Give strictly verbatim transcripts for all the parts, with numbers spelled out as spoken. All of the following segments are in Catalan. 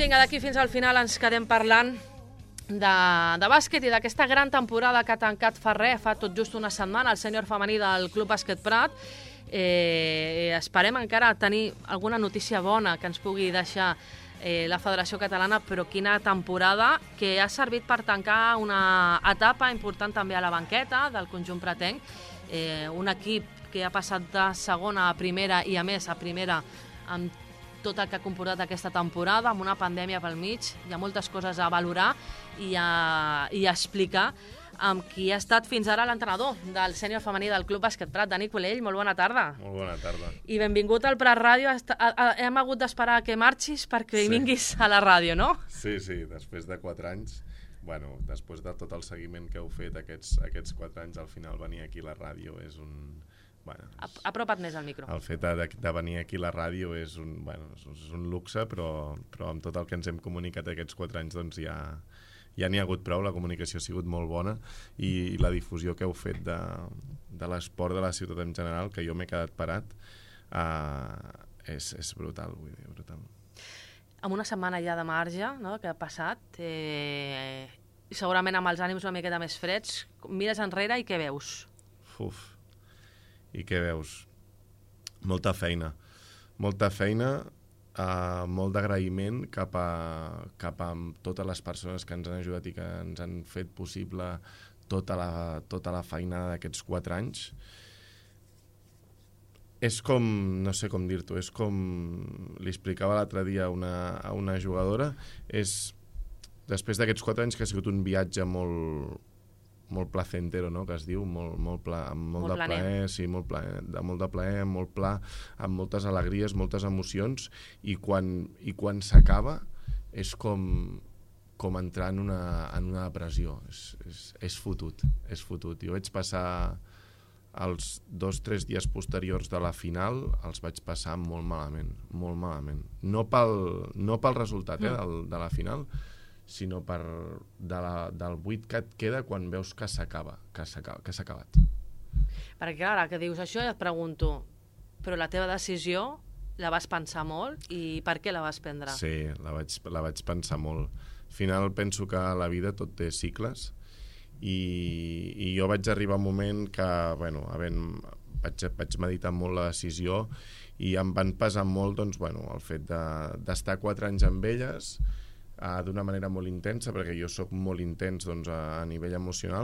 Vinga, d'aquí fins al final ens quedem parlant de, de bàsquet i d'aquesta gran temporada que ha tancat Ferrer fa tot just una setmana, el sènior femení del Club Bàsquet Prat. Eh, esperem encara tenir alguna notícia bona que ens pugui deixar eh, la Federació Catalana, però quina temporada que ha servit per tancar una etapa important també a la banqueta del conjunt pratenc. Eh, un equip que ha passat de segona a primera i a més a primera amb tot el que ha comportat aquesta temporada, amb una pandèmia pel mig. Hi ha moltes coses a valorar i a, i a explicar amb qui ha estat fins ara l'entrenador del sènior femení del Club Bàsquet Prat, Dani Culell. Molt bona tarda. Molt bona tarda. I benvingut al Prat Ràdio. Hem hagut d'esperar que marxis perquè sí. vinguis a la ràdio, no? Sí, sí, després de quatre anys, bueno, després de tot el seguiment que heu fet aquests, aquests quatre anys, al final venir aquí a la ràdio és un... Bueno, és... Apropa't més al micro. El fet de, de venir aquí a la ràdio és un, bueno, és un luxe, però, però amb tot el que ens hem comunicat aquests quatre anys doncs ja, ja n'hi ha hagut prou, la comunicació ha sigut molt bona i, i la difusió que heu fet de, de l'esport de la ciutat en general, que jo m'he quedat parat, uh, és, és brutal, vull dir, brutal. Amb una setmana ja de marge, no?, que ha passat, eh, segurament amb els ànims una miqueta més freds, mires enrere i què veus? Uf, i què veus? Molta feina. Molta feina, uh, molt d'agraïment cap a, cap a totes les persones que ens han ajudat i que ens han fet possible tota la, tota la feinada d'aquests quatre anys. És com, no sé com dir-t'ho, és com li explicava l'altre dia a una, a una jugadora, és després d'aquests quatre anys que ha sigut un viatge molt... molt placentero, no?, que es diu, molt, molt, pla, amb molt, molt de plaer, plaer, sí, molt, plaer, de, molt de plaer, molt pla, amb moltes alegries, moltes emocions, i quan, i quan s'acaba és com, com entrar en una, en una depressió, és, és, és fotut, és fotut. Jo vaig passar els dos o tres dies posteriors de la final, els vaig passar molt malament, molt malament. No pel, no pel resultat eh, del, de la final, sinó per de la, del buit que et queda quan veus que s'acaba, que s'ha acabat. Perquè ara que dius això ja et pregunto, però la teva decisió la vas pensar molt i per què la vas prendre? Sí, la vaig, la vaig pensar molt. Al final penso que a la vida tot té cicles i, i jo vaig arribar a un moment que, bueno, havent, vaig, vaig meditar molt la decisió i em van pesar molt doncs, bueno, el fet d'estar de, quatre anys amb elles, Uh, d'una manera molt intensa, perquè jo sóc molt intens doncs, a, a nivell emocional,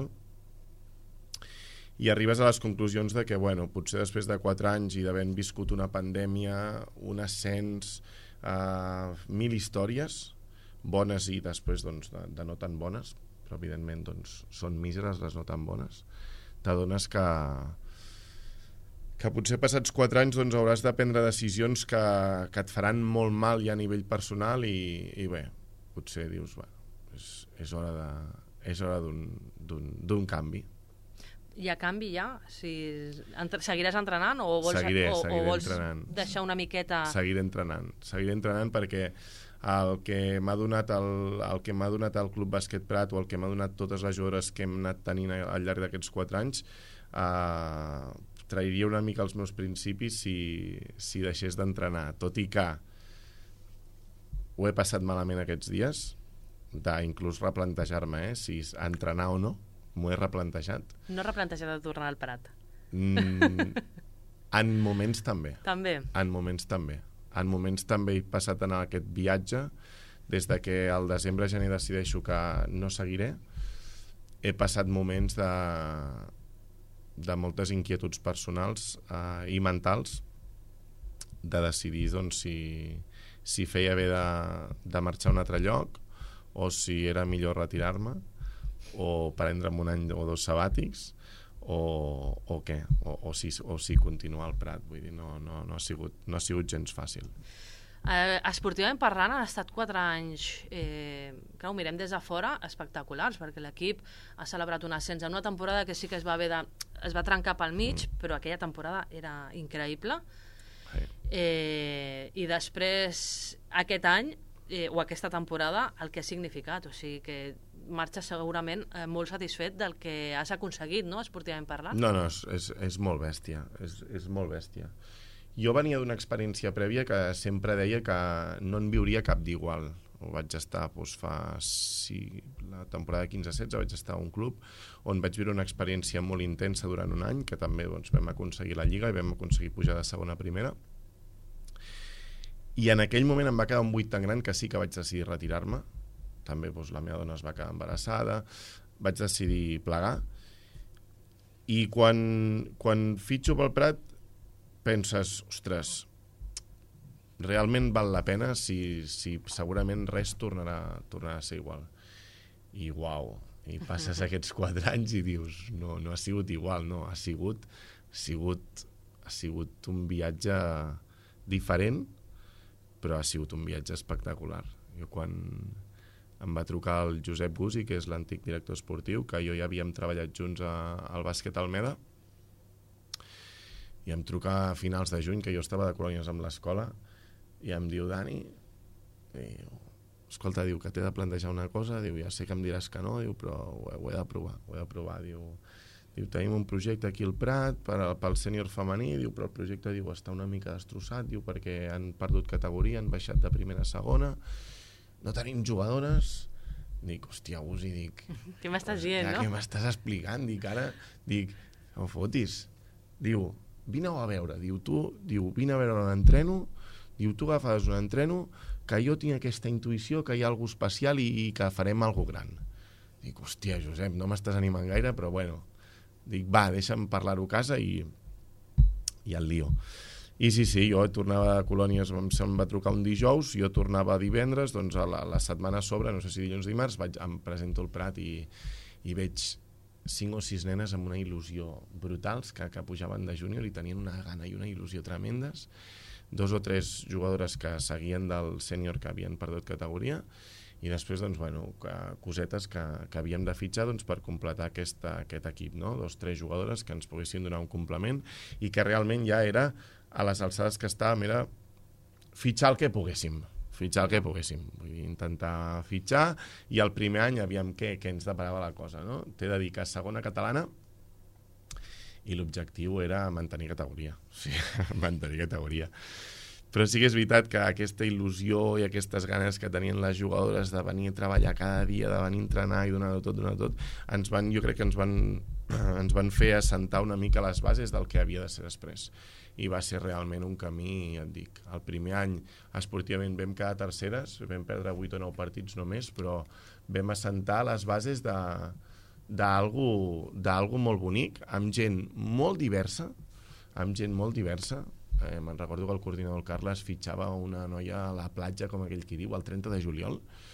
i arribes a les conclusions de que, bueno, potser després de quatre anys i d'haver viscut una pandèmia, un ascens, uh, mil històries, bones i després doncs, de, de no tan bones, però evidentment doncs, són míseres les no tan bones, t'adones que que potser passats quatre anys doncs, hauràs de prendre decisions que, que et faran molt mal ja a nivell personal i, i bé, potser dius, bueno, és, és hora de, és hora d'un canvi. Hi ha canvi ja? Si, entre, seguiràs entrenant o vols, seguiré, o, seguiré o vols entrenant. deixar una miqueta... Seguiré entrenant, seguiré entrenant perquè el que m'ha donat el, el que m'ha donat el Club Bàsquet Prat o el que m'ha donat totes les jugadores que hem anat tenint al llarg d'aquests quatre anys eh, trairia una mica els meus principis si, si deixés d'entrenar, tot i que ho he passat malament aquests dies, d'inclús replantejar-me eh, si entrenar o no, m'ho he replantejat. No replantejat de tornar al Prat? Mm, en moments també. També? En moments també. En moments també he passat en aquest viatge, des de que al desembre-gener decideixo que no seguiré, he passat moments de, de moltes inquietuds personals eh, i mentals, de decidir doncs, si... si feia bé de, de marxar a un altre lloc o si era millor retirar-me o prendre'm un any o dos sabàtics o, o què, o, o, si, o si continuar al Prat. Vull dir, no, no, no, ha sigut, no ha sigut gens fàcil. Eh, esportivament parlant, han estat quatre anys, eh, que ho mirem des de fora, espectaculars, perquè l'equip ha celebrat un ascens en una temporada que sí que es va, haver de, es va trencar pel mig, mm. però aquella temporada era increïble. Eh, i després aquest any eh, o aquesta temporada el que ha significat, o sigui que marxes segurament eh, molt satisfet del que has aconseguit, no?, esportivament parlant. No, no, és, és, és molt bèstia, és, és molt bèstia. Jo venia d'una experiència prèvia que sempre deia que no en viuria cap d'igual. vaig estar doncs, fa sí, la temporada quinze setze vaig estar a un club on vaig viure una experiència molt intensa durant un any, que també doncs, vam aconseguir la Lliga i vam aconseguir pujar de segona a primera, i en aquell moment em va quedar un buit tan gran que sí que vaig decidir retirar-me. També doncs, la meva dona es va quedar embarassada, vaig decidir plegar, i quan, quan fitxo pel Prat penses, ostres, realment val la pena si, si segurament res tornarà, tornarà a ser igual. I uau, i passes aquests quatre anys i dius, no, no ha sigut igual, no, ha sigut, ha sigut, ha sigut un viatge diferent, però ha sigut un viatge espectacular. Jo quan em va trucar el Josep Gusi, que és l'antic director esportiu, que jo ja havíem treballat junts a, al bàsquet Almeda, i em truca a finals de juny, que jo estava de colònies amb l'escola, i em diu, Dani, diu, escolta, diu, que t'he de plantejar una cosa, diu, ja sé que em diràs que no, diu, però ho, ho he de provar, ho he de provar, diu, diu, tenim un projecte aquí al Prat per, pel sènior femení, diu, però el projecte, diu, està una mica destrossat, diu, perquè han perdut categoria, han baixat de primera a segona, no tenim jugadores. Dic, hòstia, Gusi, dic... Què m'estàs dient, no? Què m'estàs explicant? Dic, ara, dic, no fotis. Diu, vine-ho a veure, diu, tu, diu, vine a veure l'entreno, diu, tu agafes un entreno, que jo tinc aquesta intuïció que hi ha alguna especial i, i que farem alguna gran. Dic, hòstia, Josep, no m'estàs animant gaire, però bueno. Dic, va, deixa'm parlar-ho a casa i, i el lío. I sí, sí, jo tornava de colònies, em, em va trucar un dijous, jo tornava divendres, doncs a la, la setmana a sobre, no sé si dilluns o dimarts, vaig, em presento al Prat i, i veig cinc o sis nenes amb una il·lusió brutals que, que pujaven de júnior i tenien una gana i una il·lusió tremendes, dos o tres jugadores que seguien del sènior que havien perdut categoria, i després doncs, bueno, cosetes que, que havíem de fitxar doncs, per completar aquesta, aquest equip, no? Dos o tres jugadores que ens poguessin donar un complement i que realment ja era, a les alçades que estàvem, era fitxar el que poguéssim, fitxar el que poguéssim, vull dir, intentar fitxar, i el primer any aviam què, què ens deparava la cosa, no? T'he de dir que a segona catalana i l'objectiu era mantenir categoria, o sigui, mantenir categoria. Però sí que és veritat que aquesta il·lusió i aquestes ganes que tenien les jugadores de venir a treballar cada dia, de venir a entrenar i donar-ho tot, donar tot, ens van, jo crec que ens van, ens van fer assentar una mica les bases del que havia de ser després. I va ser realment un camí, ja et dic, el primer any esportivament vam quedar terceres, vam perdre vuit o nou partits només, però vam assentar les bases de d'algo d'algo molt bonic, amb gent molt diversa, amb gent molt diversa. Eh, me'n recordo que el coordinador Carles fitxava una noia a la platja, com aquell qui diu, el trenta de juliol.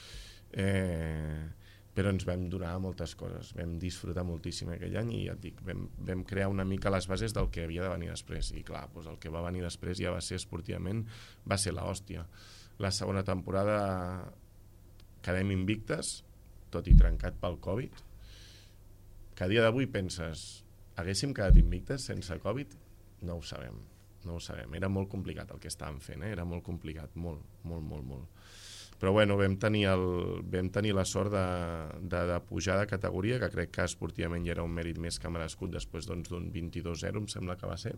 Eh, però ens vam donar moltes coses, vam disfrutar moltíssim aquell any i ja et dic, vam, vam crear una mica les bases del que havia de venir després. I clar, doncs el que va venir després ja va ser esportivament, va ser l'hòstia. La segona temporada quedem invictes, tot i trencat pel Covid, que a dia d'avui penses, haguéssim quedat invictes sense Covid? No ho sabem, no ho sabem. Era molt complicat el que estàvem fent, eh? Era molt complicat, molt, molt, molt, molt. Però bueno, vam tenir, el, vam tenir la sort de, de, de pujar de categoria, que crec que esportivament ja era un mèrit més que merescut després doncs, d'un vint-i-dos zero, em sembla que va ser.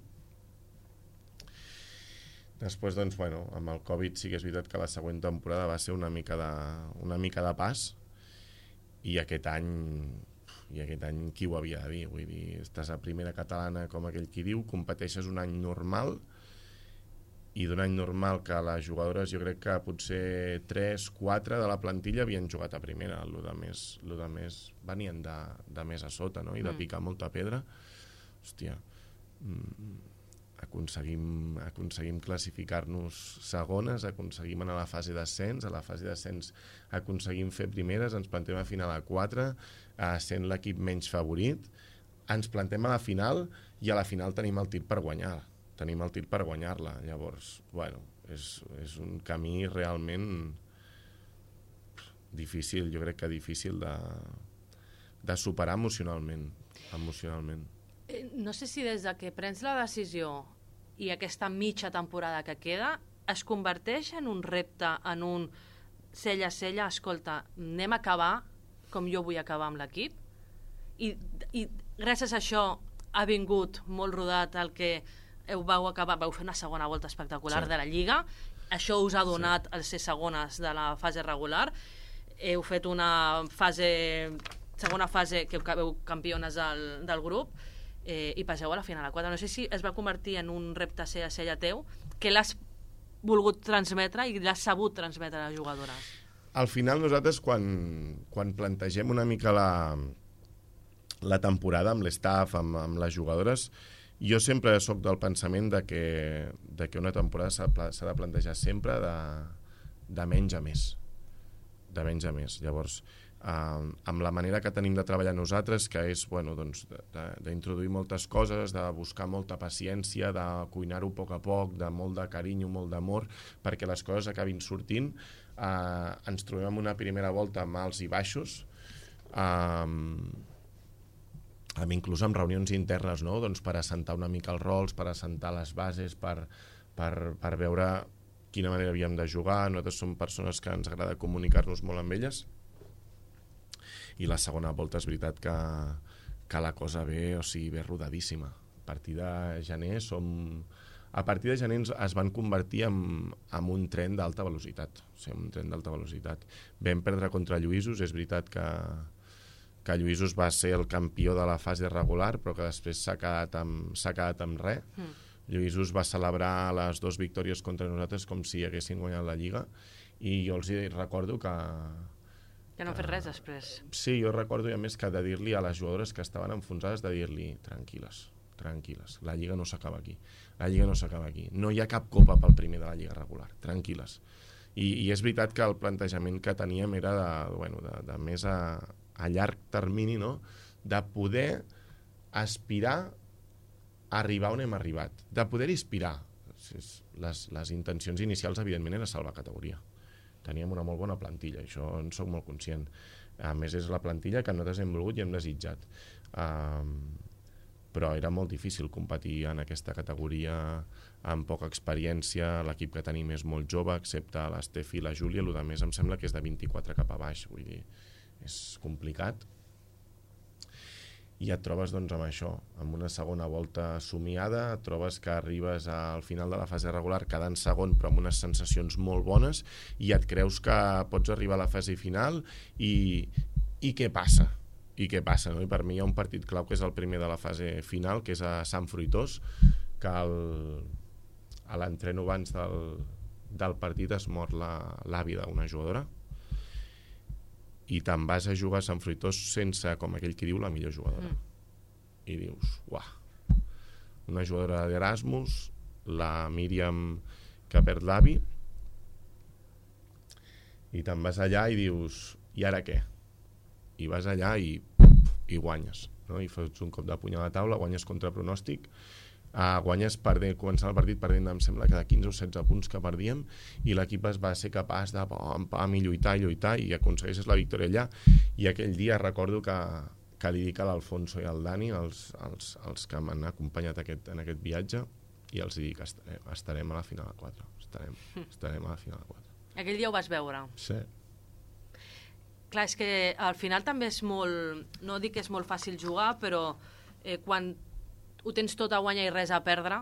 Després, doncs, bueno, amb el Covid sí que és veritat que la següent temporada va ser una mica de, una mica de pas, i aquest any... i aquest any qui ho havia de dir? Vull dir, estàs a primera catalana, com aquell qui diu, competeixes un any normal, i d'un any normal que les jugadores, jo crec que potser tres, quatre de la plantilla havien jugat a primera, el de més, el de més venien de, de més a sota, no? I de picar molta pedra. Hòstia, aconseguim, aconseguim classificar-nos segones, aconseguim anar a la fase d'ascens, a la fase d'ascens aconseguim fer primeres, ens plantem a final a quatre, eh, sent l'equip menys favorit, ens plantem a la final i a la final tenim el tir per guanyar, tenim el tir per guanyar-la. Llavors, bueno, és, és un camí realment difícil, jo crec que difícil de, de superar emocionalment, emocionalment. No sé si des de que prens la decisió i aquesta mitja temporada que queda es converteix en un repte, en un cella a cella, escolta, anem a acabar com jo vull acabar amb l'equip, i, i gràcies a això ha vingut molt rodat el que heu, vau, acabar, vau fer una segona volta espectacular Sí. de la Lliga, això us ha donat sí. el ser segones de la fase regular, heu fet una fase, segona fase que veu campiones del, del grup, eh, i passeu a la final a quatre. No sé si es va convertir en un repte ser a sella teu, que l'has volgut transmetre i l'has sabut transmetre a les jugadores. Al final nosaltres quan, quan plantegem una mica la, la temporada amb l'estaff, amb, amb les jugadores, jo sempre sóc del pensament de que, de que una temporada s'ha de plantejar sempre de, de menys a més. De menys a més. Llavors, eh, amb la manera que tenim de treballar nosaltres, que és bueno, doncs, d'introduir moltes coses, de buscar molta paciència, de cuinar-ho a poc a poc, de molt de carinyo, molt d'amor, perquè les coses acabin sortint, eh, ens trobem en una primera volta amb alts i baixos, eh, amb inclús amb reunions internes, no? Doncs per assentar una mica els rols, per assentar les bases, per, per, per veure quina manera havíem de jugar. Nosaltres som persones que ens agrada comunicar-nos molt amb elles, i la segona volta és veritat que, que la cosa ve, o sigui, ve rodadíssima. A partir de gener som... A partir de gener es van convertir en, en un tren d'alta velocitat, o sigui, un tren d'alta velocitat. Vam perdre contra Lluïsos, és veritat que que Lluïsos va ser el campió de la fase regular, però que després s'ha quedat amb, s'ha quedat amb res. Mm. Lluïsos va celebrar les dues victòries contra nosaltres com si haguessin guanyat la Lliga, i jo els recordo que... Que no han fet res després. Sí, jo recordo, i a més, que de dir-li a les jugadores que estaven enfonsades, de dir-li, tranquil·les, tranquil·les, la Lliga no s'acaba aquí, la Lliga no s'acaba aquí, no hi ha cap copa pel primer de la Lliga regular, tranquil·les. I, i és veritat que el plantejament que teníem era de, bueno, de, de més a... a llarg termini, no? De poder aspirar a arribar on hem arribat, de poder aspirar. Les, les intencions inicials, evidentment, era salvar categoria. Teníem una molt bona plantilla, això en soc molt conscient. A més, és la plantilla que nosaltres hem volgut i hem desitjat. Um, però era molt difícil competir en aquesta categoria amb poca experiència. L'equip que tenim és molt jove, excepte l'Estefi i la Júlia, el que més em sembla que és de vint-i-quatre cap a baix, vull dir, és complicat, i et trobes doncs amb això, amb una segona volta somiada, et trobes que arribes al final de la fase regular quedant segon però amb unes sensacions molt bones, i et creus que pots arribar a la fase final i, i què passa? I què passa, no? I per mi hi ha un partit clau que és el primer de la fase final, que és a Sant Fruitós, que el, a l'entreno abans del, del partit es mor l'avi d'una jugadora, i te'n vas a jugar a Sant Fruitós sense, com aquell qui diu, la millor jugadora. Mm. I dius, uah, una jugadora d'Erasmus, la Míriam que perd l'avi, i te'n vas allà i dius, i ara què? I vas allà i, i guanyes, no? I fas un cop de puny a la taula, guanyes contra pronòstic, Uh, guanyes perdent, començant el partit perdent, em sembla que de quinze o setze punts que perdíem, i l'equip es va ser capaç de pam, pam, i lluitar i lluitar, i aconsegueixes la victòria allà. I aquell dia recordo que, que li dic a l'Alfonso i al Dani, els, els, els que m'han acompanyat aquest, en aquest viatge, i els dic, estarem, estarem a la final a quatre, estarem, estarem a la final a quatre. Aquell dia ho vas veure? Sí. Clar, és que al final també és molt, no dic que és molt fàcil jugar, però eh, quan ho tens tot a guanyar i res a perdre,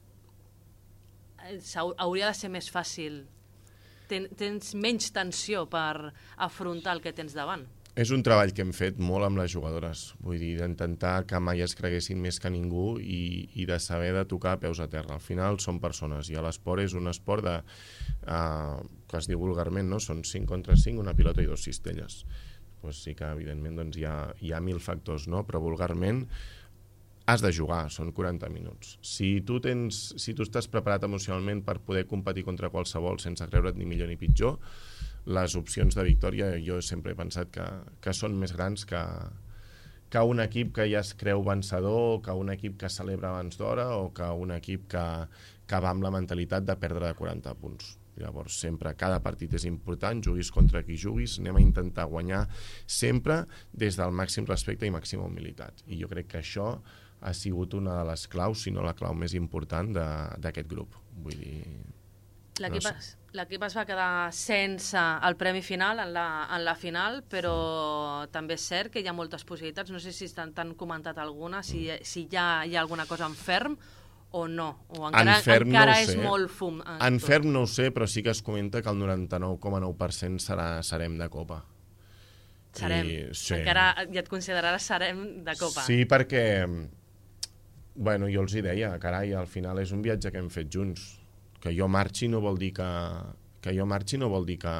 hauria de ser més fàcil. Ten, tens menys tensió per afrontar el que tens davant. És un treball que hem fet molt amb les jugadores, vull dir, d'intentar que mai es creguessin més que ningú i, i de saber de tocar peus a terra. Al final són persones, i l'esport és un esport de, uh, que es diu vulgarment, no? Són cinc contra cinc, una pilota i dos cistelles. Pues sí que, evidentment, doncs hi ha, hi ha mil factors, no? Però vulgarment has de jugar, són quaranta minuts. Si tu, tens, si tu estàs preparat emocionalment per poder competir contra qualsevol sense creure't ni millor ni pitjor, les opcions de victòria jo sempre he pensat que, que són més grans que, que un equip que ja es creu vencedor, que un equip que celebra abans d'hora, o que un equip que, que va amb la mentalitat de perdre de quaranta punts. Llavors, sempre, cada partit és important, juguis contra qui juguis, anem a intentar guanyar sempre des del màxim respecte i màxima humilitat. I jo crec que això ha sigut una de les claus, si no la clau més important d'aquest grup. Vull dir... L'equip no sé. L'equip es va quedar sense el premi final en la, en la final, però també és cert que hi ha moltes possibilitats. No sé si t'han comentat alguna, si, si ja hi ha alguna cosa en ferm, o no? O encara, ferm encara no és sé. molt fum? En ferm no ho sé, però sí que es comenta que el noranta-nou coma nou per cent serà, serem de Copa. Serem. I, sí. Encara ja et consideraràs serem de Copa. Sí, perquè, bueno, jo els hi deia, carai, al final és un viatge que hem fet junts. Que jo marxi no vol dir que... Que jo marxi no vol dir que...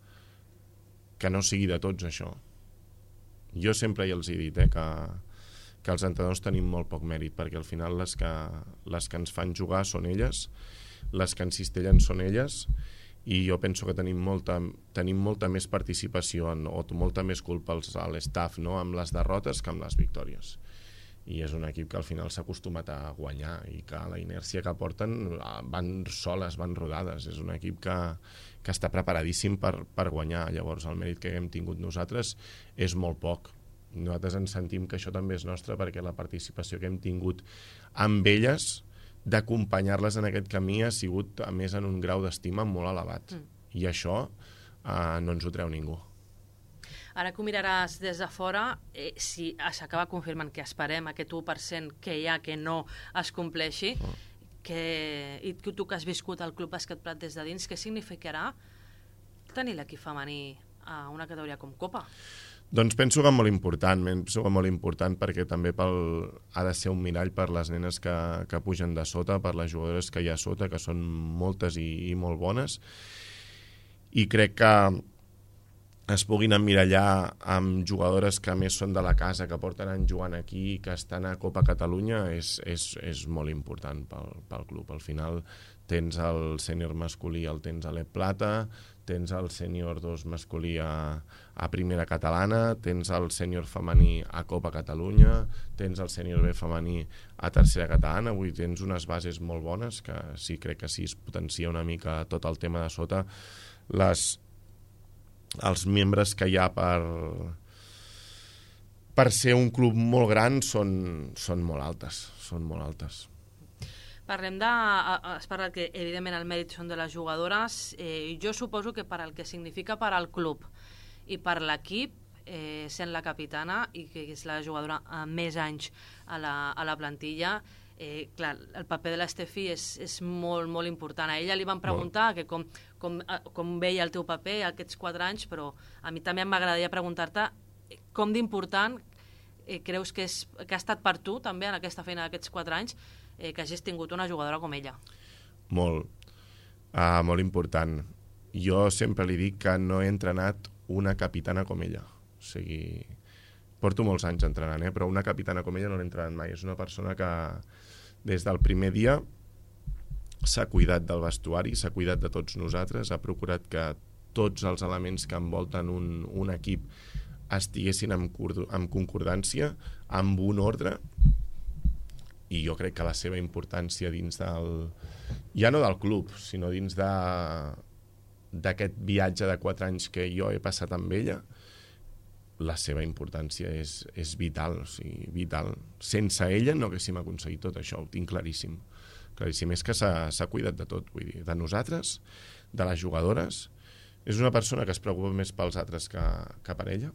que no sigui de tots, això. Jo sempre ja els he dit, eh, que, que els entrenadors tenim molt poc mèrit, perquè al final les que, les que ens fan jugar són elles, les que ens cistellen són elles, i jo penso que tenim molta, tenim molta més participació en, o molta més culpa als, a l'estaf, no?, amb les derrotes que amb les victòries. I és un equip que al final s'ha acostumat a guanyar i que la inèrcia que porten van soles, van rodades. És un equip que, que està preparadíssim per, per guanyar. Llavors el mèrit que hem tingut nosaltres és molt poc. Nosaltres ens sentim que això també és nostre perquè la participació que hem tingut amb elles, d'acompanyar-les en aquest camí, ha sigut a més en un grau d'estima molt elevat. Mm. I això eh, no ens ho treu ningú. Ara que ho miraràs des de fora, eh, si s'acaba confirmant que esperem aquest u per cent que hi ha que no es compleixi, oh. que, i tu que has viscut el Club Bàsquet Prat des de dins, què significarà tenir l'equip femení a una categoria com Copa? Doncs penso que molt important, penso que molt important perquè també pel, ha de ser un mirall per les nenes que, que pugen de sota, per les jugadores que hi ha sota, que són moltes i, i molt bones, i crec que es puguin emmirallar amb jugadores que a més són de la casa, que porten anys jugant aquí, que estan a Copa Catalunya, és, és, és molt important pel, pel club. Al final tens el sènior masculí, el tens a l'E Plata, tens el sènior dos masculí a, a Primera Catalana, tens el sènior femení a Copa Catalunya, tens el sènior B femení a Tercera Catalana. Avui tens unes bases molt bones, que sí, crec que sí es potencia una mica tot el tema de sota. Les els membres que hi ha per per ser un club molt gran són, són molt altes, són molt altes. Parlem de... Has parlat que, evidentment, el mèrit són de les jugadores. Eh, jo suposo que per al que significa per al club i per l'equip, eh, sent la capitana i que és la jugadora amb més anys a la, a la plantilla, eh, clar, el paper de l'Estefi és, és molt, molt important. A ella li van preguntar que com, com, com veia el teu paper aquests quatre anys, però a mi també m'agradaria preguntar-te com d'important eh, creus que, és, que ha estat per tu també en aquesta feina d'aquests quatre anys eh, que hagis tingut una jugadora com ella. Molt, uh, molt important. Jo sempre li dic que no he entrenat una capitana com ella. O sigui, porto molts anys entrenant, eh? Però una capitana com ella no l'he entrenat mai. És una persona que des del primer dia s'ha cuidat del vestuari, s'ha cuidat de tots nosaltres, ha procurat que tots els elements que envolten un, un equip estiguessin en, en concordància, amb un ordre, i jo crec que la seva importància dins del... ja no del club, sinó dins de d'aquest viatge de quatre anys que jo he passat amb ella, la seva importància és, és vital, o sigui, vital. Sense ella no haguéssim aconseguit tot això, ho tinc claríssim. Claríssim, és que s'ha cuidat de tot, vull dir, de nosaltres, de les jugadores. És una persona que es preocupa més pels altres que, que per ella.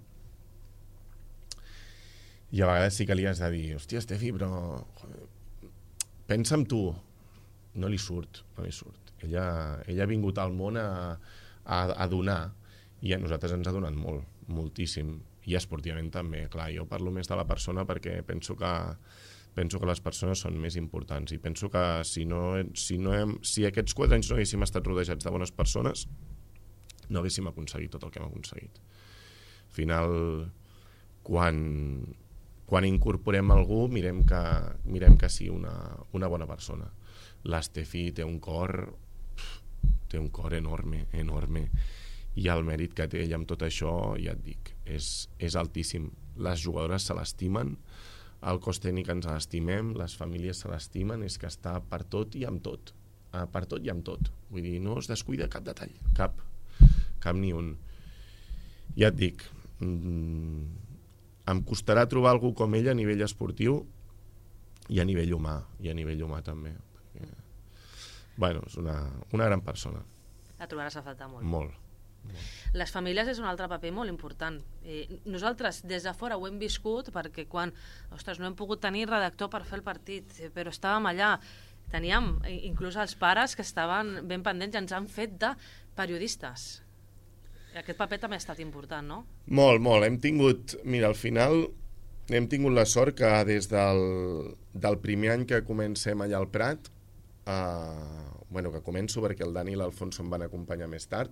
I a vegades sí que li has de dir, hòstia, Estefi, però joder, pensa en tu. No li surt, no li surt. Ella, ella ha vingut al món a, a, a donar, i a nosaltres ens ha donat molt, moltíssim. I esportivament també, clar, jo parlo més de la persona perquè penso que penso que les persones són més importants i penso que si, no, si, no hem, si aquests quatre anys no haguéssim estat rodejats de bones persones no haguéssim aconseguit tot el que hem aconseguit. Al final, quan, quan incorporem algú, mirem que, mirem que sigui una, una bona persona. L'Estefi té un cor té un cor enorme, enorme. I el mèrit que té ell amb tot això, ja et dic, és, és altíssim. Les jugadores se l'estimen, el cos tècnic ens l'estimem, les famílies se l'estimen, és que està per tot i amb tot. Uh, per tot i amb tot. Vull dir, no es descuida cap detall, cap, cap ni un. Ja et dic, mm, em costarà trobar algú com ella a nivell esportiu i a nivell humà, i a nivell humà també. Perquè, bueno, és una, una gran persona. La trobaràs a faltar molt. Molt. Les famílies és un altre paper molt important. Eh, nosaltres des de fora ho hem viscut perquè quan, ostres, no hem pogut tenir redactor per fer el partit, però estàvem allà. teníem inclús els pares que estaven ben pendents i ens han fet de periodistes. Aquest paper també ha estat important, no? Molt, molt. Hem tingut, mira, al final hem tingut la sort que des del, del primer any que comencem allà al Prat, eh, bueno, que començo perquè el Dani i l'Alfonso em van acompanyar més tard,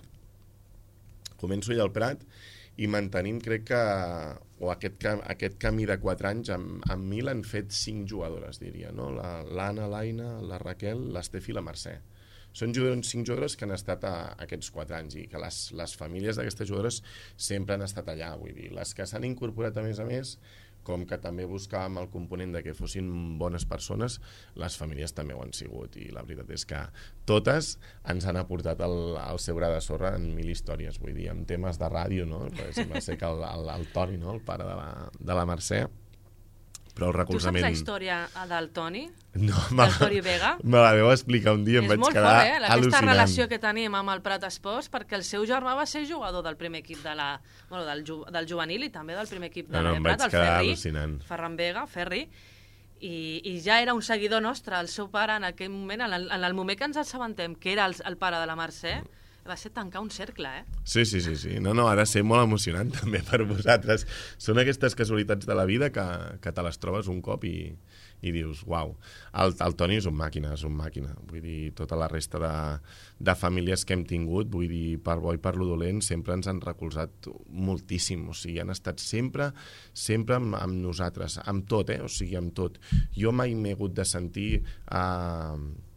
començo allà al Prat i mantenim, crec que, o aquest, aquest camí de quatre anys, amb, amb mi l'han fet cinc jugadores, diria, no? L'Anna, l'Aina, la Raquel, l'Estefi i la Mercè. Són jugadors, cinc jugadores que han estat a, a aquests quatre anys i que les, les famílies d'aquestes jugadores sempre han estat allà, vull dir. Les que s'han incorporat a més a més, com que també buscàvem el component de que fossin bones persones, les famílies també ho han sigut i la veritat és que totes ens han aportat el, el seu gra de sorra en mil històries, vull dir, en temes de ràdio, no? Sembla ser que el, el, el Toni, no? El pare de la, de la Mercè, però el recolzament... Tu saps la història del Toni? No, del Toni Vega? Me la veu explicar un dia, em vaig quedar fort, eh? Aquesta al·lucinant. Relació que tenim amb el Prat Esports, perquè el seu germà va ser jugador del primer equip de la, bueno, del, ju, del juvenil i també del primer equip de no, no, la Prat, el Ferri, Ferran Vega, Ferri, i, i ja era un seguidor nostre, el seu pare en aquell moment, en el, en el moment que ens assabentem que era el, el pare de la Mercè, va ser tancar un cercle, eh? Sí, sí, sí, sí. No, no, ha de ser molt emocionant també per vosaltres. Són aquestes casualitats de la vida que, que te les trobes un cop i, i dius, uau, el, el Toni és un màquina, és un màquina. Vull dir, tota la resta de, de famílies que hem tingut, vull dir, per bo i per lo dolent, sempre ens han recolzat moltíssim. O sigui, han estat sempre, sempre amb, amb nosaltres, amb tot, eh? O sigui, amb tot. Jo mai m'he hagut de sentir eh,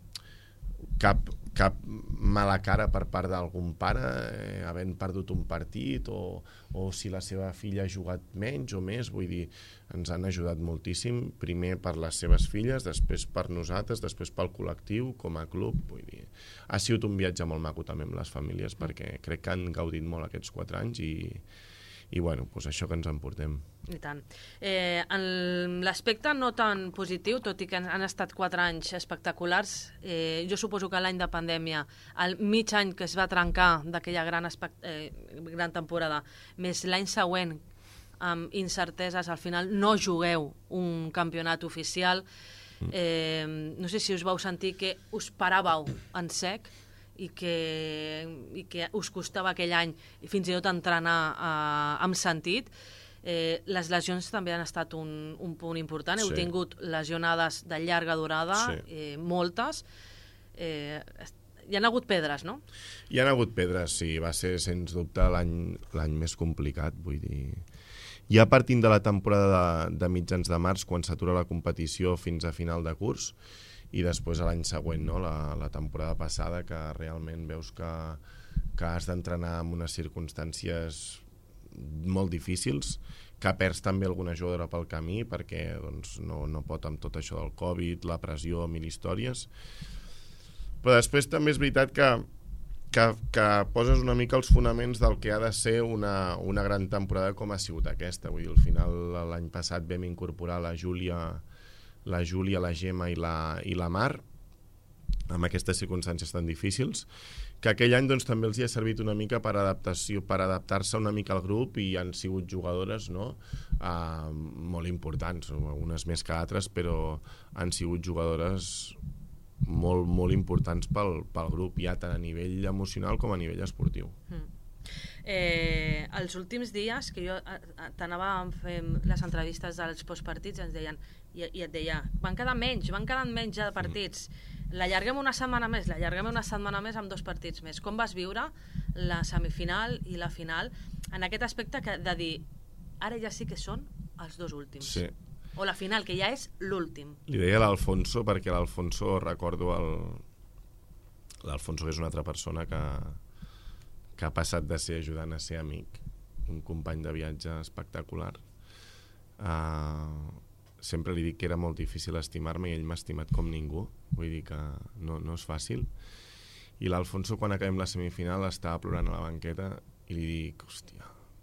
cap... cap mala cara per part d'algun pare eh, havent perdut un partit o, o si la seva filla ha jugat menys o més, vull dir, ens han ajudat moltíssim, primer per les seves filles, després per nosaltres, després pel col·lectiu, com a club, vull dir, ha sigut un viatge molt maco també amb les famílies perquè crec que han gaudit molt aquests quatre anys i, i bueno, doncs això que ens en portem. I tant. Eh, en l'aspecte no tan positiu, tot i que han estat quatre anys espectaculars, eh, jo suposo que l'any de pandèmia, el mig any que es va trencar d'aquella gran, eh, gran temporada, més l'any següent, amb incerteses, al final no jugueu un campionat oficial, eh, no sé si us vau sentir que us paràveu en sec, i que, i que us costava aquell any fins i tot entrenar eh, amb sentit. Eh, les lesions també han estat un, un punt important. Sí. Heu tingut lesionades de llarga durada, sí. eh, moltes. Eh, hi han hagut pedres, no? Hi han hagut pedres, sí. Va ser, sens dubte, l'any l'any més complicat, vull dir... Ja partint de la temporada de, de mitjans de març, quan s'atura la competició fins a final de curs, i després l'any següent, no? la, la temporada passada, que realment veus que, que has d'entrenar en unes circumstàncies molt difícils, que perds també alguna jugadora pel camí perquè doncs, no, no pot amb tot això del Covid, la pressió, mil històries. Però després també és veritat que, que, que poses una mica els fonaments del que ha de ser una, una gran temporada com ha sigut aquesta. Vull dir, al final l'any passat vam incorporar la Júlia la Júlia, la Gemma i la, i la Mar, amb aquestes circumstàncies tan difícils, que aquell any doncs, també els hi ha servit una mica per adaptació, per adaptar-se una mica al grup i han sigut jugadores, no? uh, molt importants, unes més que altres, però han sigut jugadores molt, molt importants pel, pel grup, ja tant a nivell emocional com a nivell esportiu. Mm. Eh, els últims dies que jo t'anava fent les entrevistes dels postpartits ens deien, i, i et deia, van quedar menys, van quedar menys ja de partits, l'allarguem una setmana més, l'allarguem una setmana més amb dos partits més. Com vas viure la semifinal i la final en aquest aspecte que, de dir, ara ja sí que són els dos últims? Sí. O la final, que ja és l'últim. Li deia a l'Alfonso, perquè l'Alfonso, recordo el... l'Alfonso que és una altra persona que que ha passat de ser ajudant a ser amic, un company de viatge espectacular. Uh, sempre li dic que era molt difícil estimar-me i ell m'ha estimat com ningú, vull dir que no, no és fàcil. I l'Alfonso, quan acabem la semifinal, estava plorant a la banqueta i li dic, hòstia,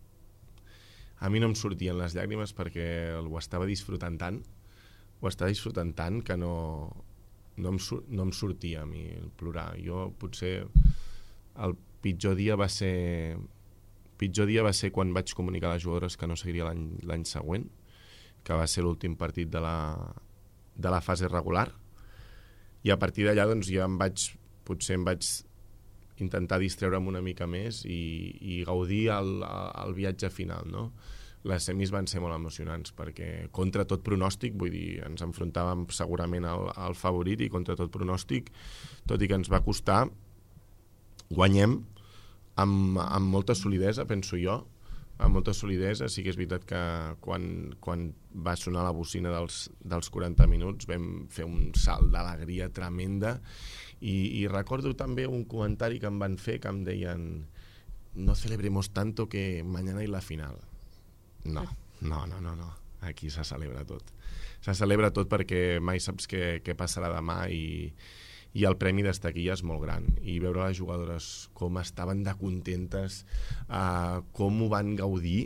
a mi no em sortien les llàgrimes perquè ho estava disfrutant tant, ho estava disfrutant tant que no, no, em, no em sortia a mi plorar. Jo potser el pitjor dia va ser pitjor dia va ser quan vaig comunicar a les jugadores que no seguiria l'any l'any següent, que va ser l'últim partit de la, de la fase regular, i a partir d'allà doncs, ja em vaig, potser em vaig intentar distreure'm una mica més i, i gaudir el, el viatge final, no? Les semis van ser molt emocionants perquè contra tot pronòstic, vull dir, ens enfrontàvem segurament al, al favorit i contra tot pronòstic, tot i que ens va costar, guanyem amb, amb molta solidesa, penso jo, amb molta solidesa. Sí que és veritat que quan, quan va sonar la bocina dels, dels quaranta minuts vam fer un salt d'alegria tremenda i, i recordo també un comentari que em van fer que em deien no celebremos tanto que mañana hay la final. No, no, no, no, no. Aquí se celebra tot. Se celebra tot perquè mai saps què, què passarà demà i, i el premi d'estar aquí ja és molt gran. I veure les jugadores com estaven de contentes, uh, com ho van gaudir,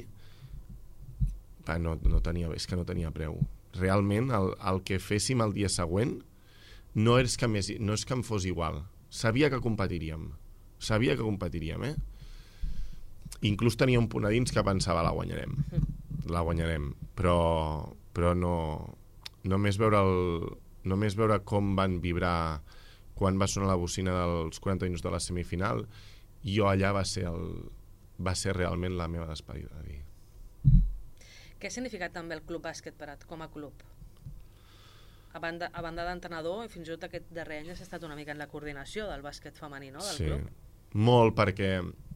va, no, no tenia, és que no tenia preu. Realment, el, el que féssim el dia següent no és que, més, no és que em fos igual. Sabia que competiríem. Sabia que competiríem, eh? Inclús tenia un punt a dins que pensava la guanyarem, la guanyarem, però, però no, només veure, el, només veure com van vibrar quan va sonar la bocina dels quaranta minuts de la semifinal, jo allà va ser, el, va ser realment la meva despedida. Què ha significat també el Club Bàsquet Prat com a club? A banda, a banda d'entrenador, i fins i tot aquest darrer any has estat una mica en la coordinació del bàsquet femení, no? Del sí, club. Molt, perquè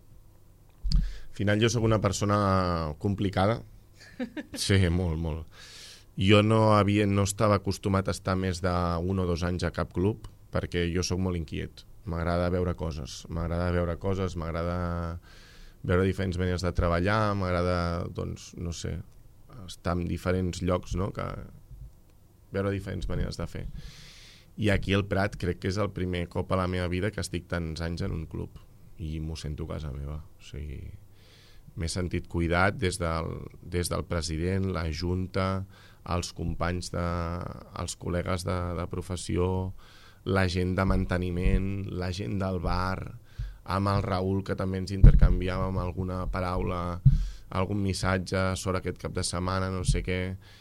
al final jo sóc una persona complicada. Sí, molt, molt. Jo no, havia, no estava acostumat a estar més d'un o dos anys a cap club, perquè jo sóc molt inquiet. M'agrada veure coses, m'agrada veure coses, m'agrada veure diferents maneres de treballar, m'agrada, doncs, no sé, estar en diferents llocs, no?, que veure diferents maneres de fer. I aquí al Prat crec que és el primer cop a la meva vida que estic tants anys en un club i m'ho sento a casa meva. O sigui, m'he sentit cuidat des del, des del president, la junta, els companys, de, els col·legues de, de professió, la gent de manteniment, la gent del bar, amb el Raül, que també ens intercanviàvem alguna paraula, algun missatge sobre aquest cap de setmana, no sé què.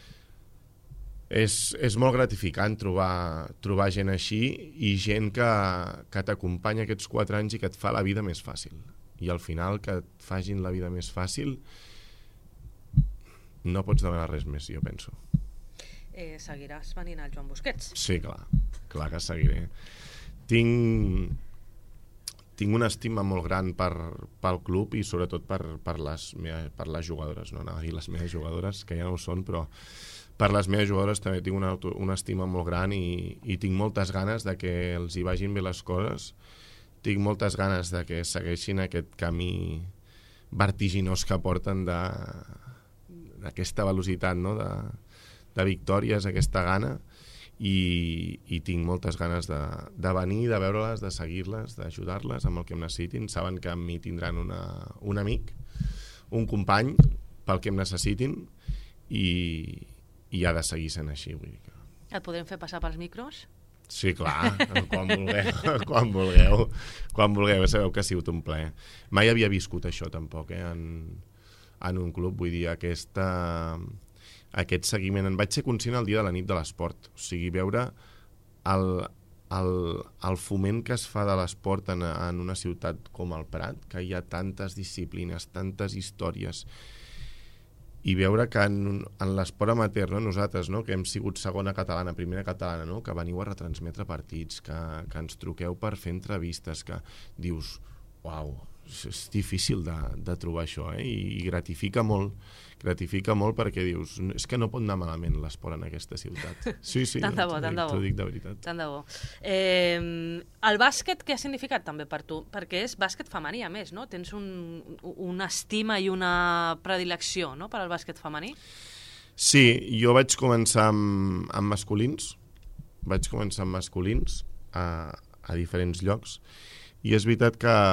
És, és molt gratificant trobar, trobar gent així i gent que, que t'acompanya aquests quatre anys i que et fa la vida més fàcil. I al final que et facin la vida més fàcil no pots demanar res més, jo penso. Eh, seguiràs venint al Joan Busquets? Sí, clar, clar que seguiré. Tinc, tinc una estima molt gran per, pel club i sobretot per, per, les, per les jugadores, no anava a dir les meves jugadores, que ja no ho són, però per les meves jugadores també tinc una, una estima molt gran i, i tinc moltes ganes de que els hi vagin bé les coses. Tinc moltes ganes de que segueixin aquest camí vertiginós que porten d'aquesta velocitat, no?, de, de victòries, aquesta gana, i, i tinc moltes ganes de, de venir, de veure-les, de seguir-les, d'ajudar-les amb el que em necessitin. Saben que amb mi tindran una, un amic, un company pel que em necessitin i, i ha de seguir sent així. Vull dir que... Et podrem fer passar pels micros? Sí, clar, quan vulgueu, quan vulgueu, quan vulgueu, sabeu que ha sigut un plaer. Mai havia viscut això tampoc, eh, en, en un club, vull dir, aquesta, aquest seguiment. En vaig ser conscient el dia de la nit de l'esport, o sigui, veure el, el, el foment que es fa de l'esport en, en una ciutat com el Prat, que hi ha tantes disciplines, tantes històries, i veure que en, en l'esport amateur, no, nosaltres, no, que hem sigut segona catalana, primera catalana, no, que veniu a retransmetre partits, que, que ens truqueu per fer entrevistes, que dius, uau, és difícil de, de trobar això, eh? I, i gratifica molt, gratifica molt perquè dius, és que no pot anar malament l'esport en aquesta ciutat. Sí, sí, tant de bo, tant de bo. T'ho dic de veritat. Tant de bo. Eh, el bàsquet què ha significat també per tu? Perquè és bàsquet femení, a més, no? Tens un, una estima i una predilecció, no?, per al bàsquet femení? Sí, jo vaig començar amb, amb masculins, vaig començar amb masculins a, a diferents llocs, i és veritat que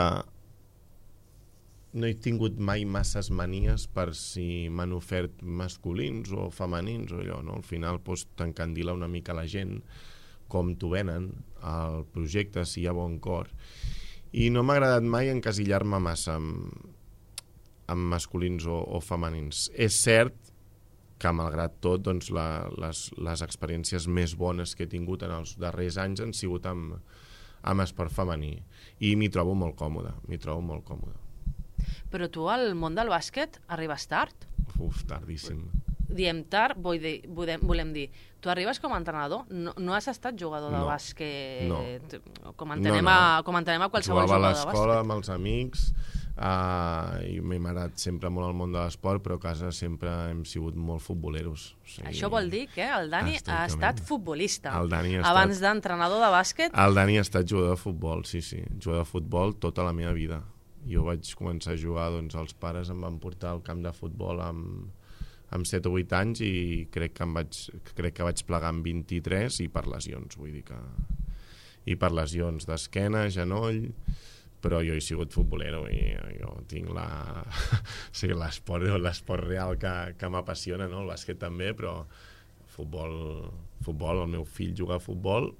no he tingut mai masses manies per si m'han ofert masculins o femenins o allò, no? Al final doncs, t'encandila una mica la gent, com t'ho venen, el projecte, si hi ha bon cor. I no m'ha agradat mai encasillar-me massa amb, amb masculins o, o femenins. És cert que malgrat tot doncs, la, les, les experiències més bones que he tingut en els darrers anys han sigut amb, amb esport femení. I m'hi trobo molt còmode, m'hi trobo molt còmode. Però tu al món del bàsquet arribes tard? Uf, tardíssim. Diem tard, vull dir, volem, volem dir, tu arribes com a entrenador? No, no has estat jugador de no, bàsquet no. com entenem, no, no. A, com entenem a qualsevol jugador jugador de bàsquet. Jugava a l'escola amb els amics, uh, i m'he agradat sempre molt el món de l'esport, però a casa sempre hem sigut molt futboleros. O sigui, això vol dir que el Dani ha estat futbolista. El Dani ha abans estat... d'entrenador de bàsquet? El Dani ha estat jugador de futbol, sí, sí. Jugador de futbol tota la meva vida. Jo vaig començar a jugar, doncs els pares em van portar al camp de futbol amb, amb set o vuit anys i crec que, em vaig, crec que vaig plegar amb vint-i-tres i per lesions, vull dir que... I per lesions d'esquena, genoll, però jo he sigut futbolero i jo tinc la... sí, l'esport, l'esport real que, que m'apassiona, no? El bàsquet també, però futbol, futbol, el meu fill juga a futbol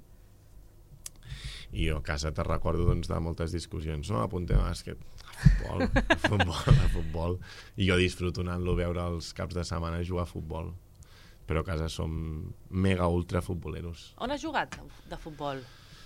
i jo a casa te recordo doncs, de moltes discussions, no? Apuntem a bàsquet, a futbol, a futbol, a futbol, i jo disfruto anant-lo a veure els caps de setmana jugar a futbol, però a casa som mega ultra futboleros. On has jugat de futbol?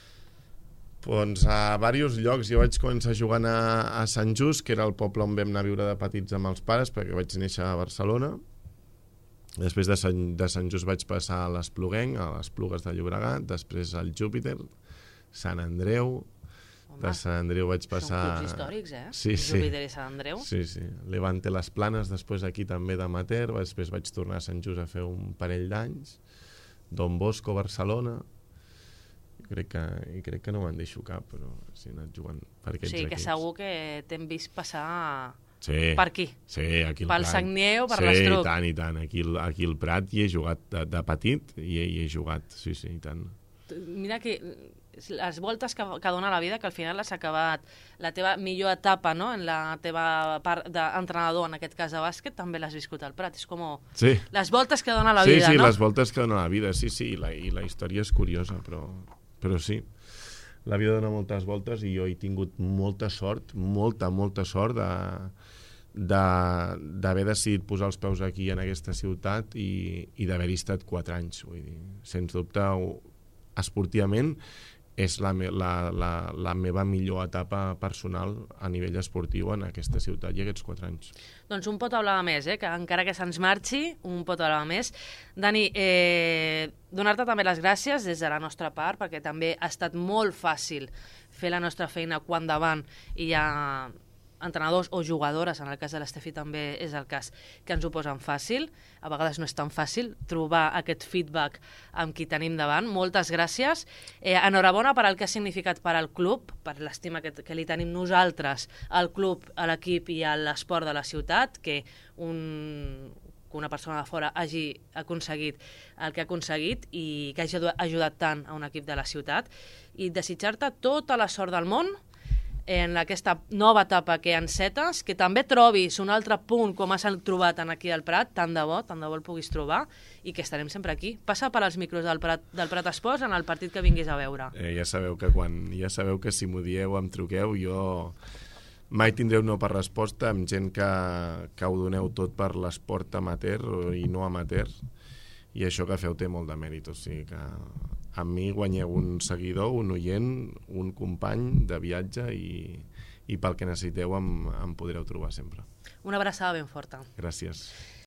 Doncs a diversos llocs. Jo vaig començar jugant a, a Sant Just, que era el poble on vam anar a viure de petits amb els pares, perquè vaig néixer a Barcelona. Després de Sant, de Sant Just vaig passar a l'Espluguenc, a les Plugues de Llobregat, després al Júpiter, Sant Andreu. Home, de Sant Andreu vaig passar... Són clubs històrics, eh? Sí, sí. Júpiter i Sant Andreu. Sí, sí. Levante les Planes, després aquí també d'amateur, després vaig tornar a Sant Just a fer un parell d'anys, Don Bosco, Barcelona, i crec que, i crec que no me'n deixo cap, però sí, he anat jugant per aquests equips. Sí, que segur que t'hem vist passar sí, per aquí. Sí, aquí al Pel Prat. Sagnier o per sí, l'Estruc. Sí, i tant, i tant. Aquí, aquí al Prat hi he jugat de, de petit i he, hi he jugat, sí, sí, i tant. Mira que les voltes que, que dona la vida, que al final has acabat la teva millor etapa, no?, en la teva part d'entrenador, en aquest cas de bàsquet, també l'has viscut al Prat. És com sí. les voltes que dona la sí, vida, sí, no? Sí, les voltes que dona la vida, sí, sí, i la, i la història és curiosa, però, però sí. La vida dona moltes voltes i jo he tingut molta sort, molta, molta sort de d'haver decidit posar els peus aquí en aquesta ciutat i, i d'haver-hi estat quatre anys. Vull dir, sens dubte, esportivament, és la, me, la, la, la meva millor etapa personal a nivell esportiu en aquesta ciutat i aquests quatre anys. Doncs un pot hablar més, eh? Que encara que se'ns marxi, un pot hablar més. Dani, eh, donar-te també les gràcies des de la nostra part, perquè també ha estat molt fàcil fer la nostra feina quan davant hi ha entrenadors o jugadores, en el cas de l'Estefi també és el cas, que ens ho posen fàcil. A vegades no és tan fàcil trobar aquest feedback amb qui tenim davant. Moltes gràcies. Eh, enhorabona per al que ha significat per al club, per l'estima que, que li tenim nosaltres al club, a l'equip i a l'esport de la ciutat, que un... que una persona de fora hagi aconseguit el que ha aconseguit i que hagi ajudat tant a un equip de la ciutat. I desitjar-te tota la sort del món en aquesta nova etapa que encetes, que també trobis un altre punt com has trobat en aquí al Prat, tant de bo, tant de bo el puguis trobar, i que estarem sempre aquí. Passa per als micros del Prat, del Prat Esports en el partit que vinguis a veure. Eh, ja sabeu que quan ja sabeu que si m'ho dieu em truqueu, jo mai tindreu no per resposta amb gent que, que ho doneu tot per l'esport amateur i no amateur, i això que feu té molt de mèrit, o sigui que amb mi guanyeu un seguidor, un oient, un company de viatge i, i pel que necessiteu em, em podreu trobar sempre. Una abraçada ben forta. Gràcies.